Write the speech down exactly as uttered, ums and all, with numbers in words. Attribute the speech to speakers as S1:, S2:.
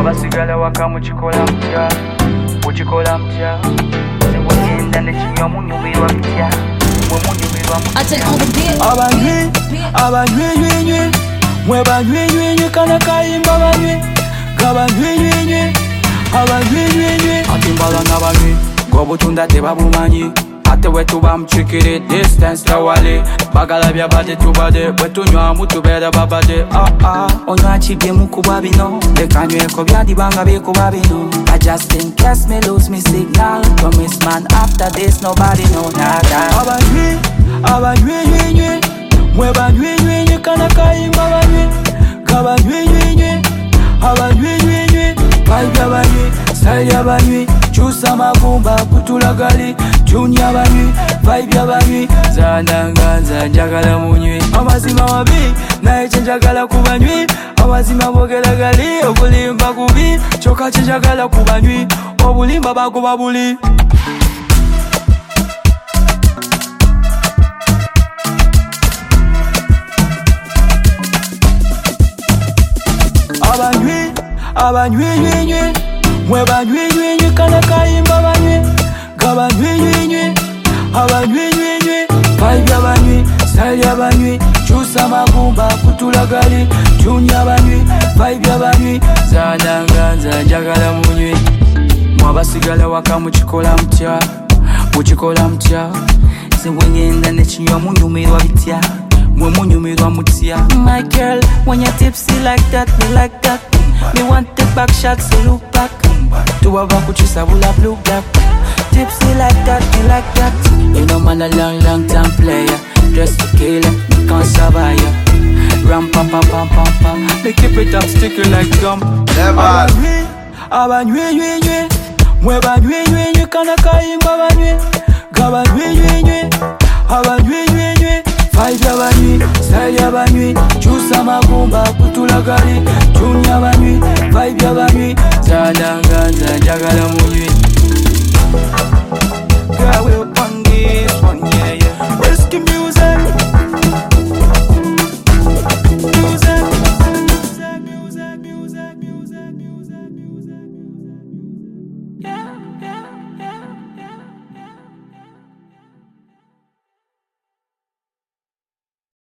S1: Mwabasigala waka mukikola mutya, mukikola mutya. Sewagenda nekinywa munyumirwa bitya, mwe munyumirwa mutya.
S2: Abanywi, abanywinywinywi, mwe banywinywinywi kana kayimba banywi. Gabanywinywinywi, abanywinywinywi. Ati mbala n'abanywi, ng'obutunda tebabumanyi. Ate we tuba mchikiri, distance tawali. Bagala bya bade tubade, we tunywa mutubere babade. Ah ah, onywa chibye mukuba bino. Lekanyweko byandibanga bikuba bino. I just in case me lose me signal. Promise man after this nobody know nada. Abanywi, abanywinywinywi, mwe banywinywinywi kana kayimba banywi. Gabanywinywinywi, abanywinywinywi, vibe y'abanywi, style y'abanywi. Chusa magumba kutula gali, juni y'abanywi, vibe y'abanywi. Zandanganza njagala munywi, amazima wabi naye kyenjagala ku banywi. Amazima bogera gali, obulimba kubi, kyokka kyenjagala ku banywi, obulimba bagoba buli. Abanywi, abanywinywinywi, mwe banywinywinywi kana kayimba banywi. Gabanywinywinywi, abanywinywinywi, vibe y'abanywi, style y'abanywi. Chusa magumba kutula gali, juni y'abanywi, vibe y'abanywi. Zandanganza njagala munywi, mwabasigala waka mukikola mutya, mukikola mutya. Sewagenda nekinywa munyumirwa bitya, mwe munyumirwa mutya. My girl, when you're tipsy like that, me like that. Me want take back shots, so look back. Tuwaba kuchisa bula blue black. Tipsy like that, me like that. You know man a long, long time player. Dress to kill it, me can't survive. Ram pam pam pam pam pam. Me keep it up, sticky like gum.
S3: Never.
S2: Abanywi, abanywinywinywi, mwe banywinywinywi kana kayimba banywi. Gabanywinywinywi, abanywinywinywi, vibe y'abanywi, style y'abanywi. Chusa magumba kutula gali, juni y'abanywi, vibe y'abanywi. Zandanganza njagala munywi.